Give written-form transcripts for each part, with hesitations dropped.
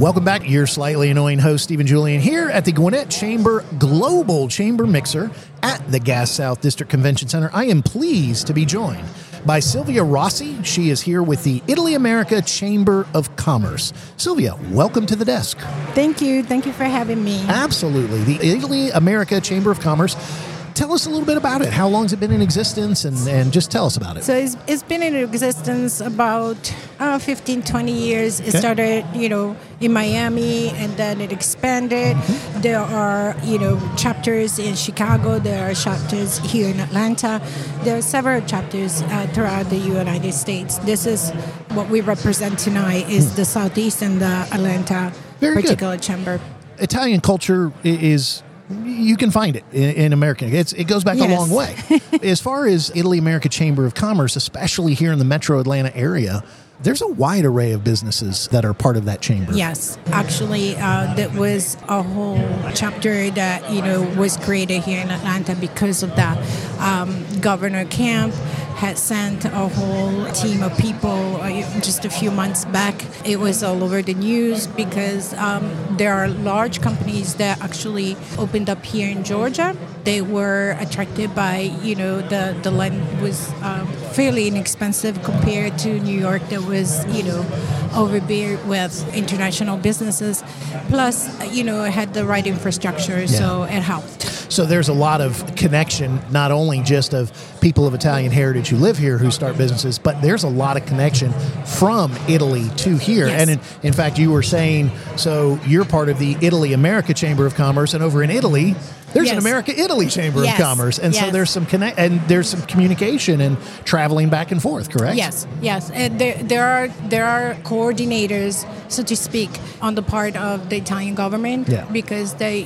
Welcome back. Your slightly annoying host, Stephen Julian, here at the Gwinnett Chamber Global Chamber Mixer at the Gas South District Convention Center. I am pleased to be joined by Sylvia Rossi. She is here with the Italy America Chamber of Commerce. Sylvia, welcome to the desk. Thank you. Thank you for having me. Absolutely. The Italy America Chamber of Commerce. Tell us a little bit about it. How long has it been in existence? And just tell us about it. So it's been in existence about 15, 20 years. It started, in Miami, and then it expanded. Mm-hmm. There are, chapters in Chicago. There are chapters here in Atlanta. There are several chapters throughout the United States. This is what we represent tonight is the Southeast and the Atlanta particular chamber. Italian culture is... You can find it in America. It goes back a long way. As far as Italy America Chamber of Commerce, especially here in the metro Atlanta area, there's a wide array of businesses that are part of that chamber. Yes. Actually, that was a whole chapter that, was created here in Atlanta because of that. Governor Kemp had sent a whole team of people just a few months back. It was all over the news because there are large companies that actually opened up here in Georgia. They were attracted by, the land was fairly inexpensive compared to New York that was, overbeared with international businesses. Plus, it had the right infrastructure, so it helped. So there's a lot of connection, not only just of people of Italian heritage who live here who start businesses, but there's a lot of connection from Italy to here. Yes. And in fact, you were saying, so you're part of the Italy America Chamber of Commerce, and over in Italy, there's an America-Italy Chamber of Commerce. And so there's some there's some communication and traveling back and forth, correct? Yes. And there are coordinators, so to speak, on the part of the Italian government because they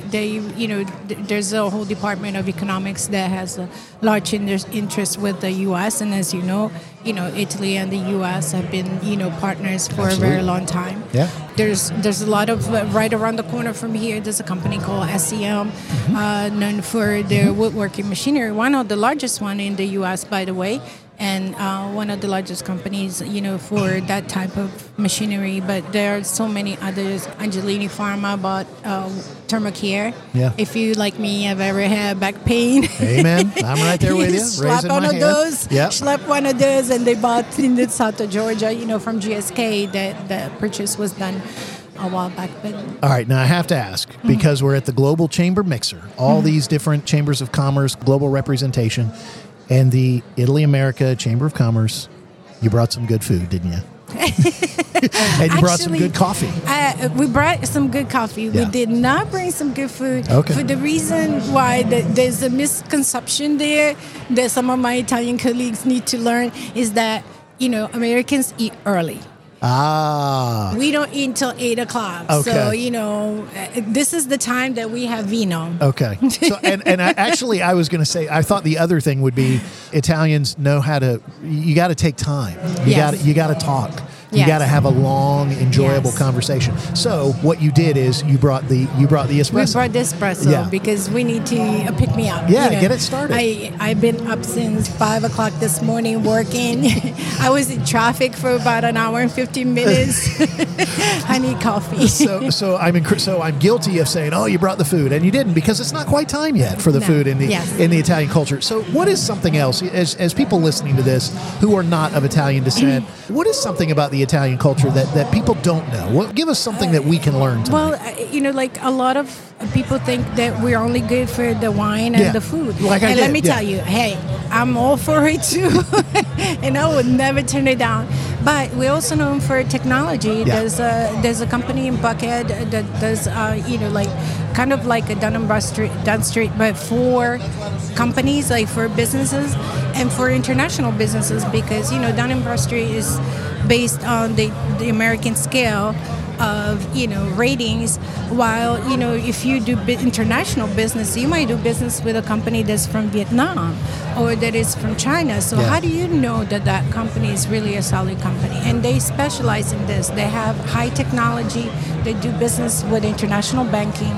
there's a whole department of economics that has a large interest with the U.S. And as you know, Italy and the U.S. have been, partners for a very long time. Yeah. There's a lot of, right around the corner from here, there's a company called SEM, known for their woodworking machinery, one of the largest one in the U.S., by the way, and one of the largest companies, for that type of machinery. But there are so many others. Angelini Pharma bought Thermacare. Yeah. If you, like me, have ever had back pain. Amen. I'm right there with you. Slap one of those. Yep. Slap one of those, and they bought in the south of Georgia, from GSK. That the purchase was done a while back. But all right, now I have to ask, because we're at the Global Chamber Mixer, all these different chambers of commerce, global representation, and the Italy America Chamber of Commerce, you brought some good food, didn't you? And you brought some good coffee. We brought some good coffee. Yeah. We did not bring some good food for the reason why there's a misconception there that some of my Italian colleagues need to learn is that, Americans eat early. We don't eat until 8 o'clock. Okay. So, this is the time that we have vino. Okay. So, and I was going to say, I thought the other thing would be Italians know how to, you got to take time. You got to talk. You got to have a long, enjoyable conversation. So what you did is you brought the espresso. We brought the espresso because we need to pick me up. Yeah, get it started. I've been up since 5 o'clock this morning working. I was in traffic for about an hour and 15 minutes. I need coffee. So I'm guilty of saying, oh, you brought the food, and you didn't, because it's not quite time yet for the food in the Italian culture. So what is something else, as people listening to this who are not of Italian descent, what is something about the Italian culture that people don't know? Give us something that we can learn tonight. Well, like a lot of people think that we're only good for the wine and the food. Let me tell you, hey, I'm all for it too. And I would never turn it down. But we're also known for technology. Yeah. There's a company in Buckhead that does, kind of like a Dun Street, but for companies, like for businesses and for international businesses, because, Dun & Bradstreet is based on the American scale of, ratings, while, if you do international business, you might do business with a company that's from Vietnam or that is from China. So how do you know that company is really a solid company? And they specialize in this. They have high technology. They do business with international banking.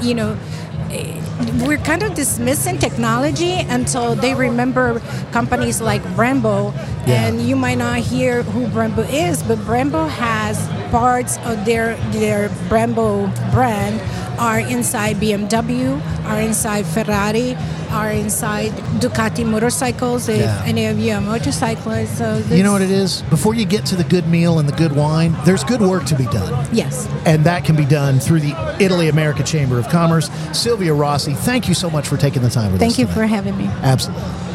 We're kind of dismissing technology until they remember companies like Brembo. And you might not hear who Brembo is, but Brembo has parts of their Brembo brand are inside BMW, are inside Ferrari, are inside Ducati motorcycles, if any of you are motorcyclists. So you know what it is? Before you get to the good meal and the good wine, there's good work to be done. Yes. And that can be done through the Italy-America Chamber of Commerce. Silvia Rossi, thank you so much for taking the time with us. Thank you for having me. Absolutely.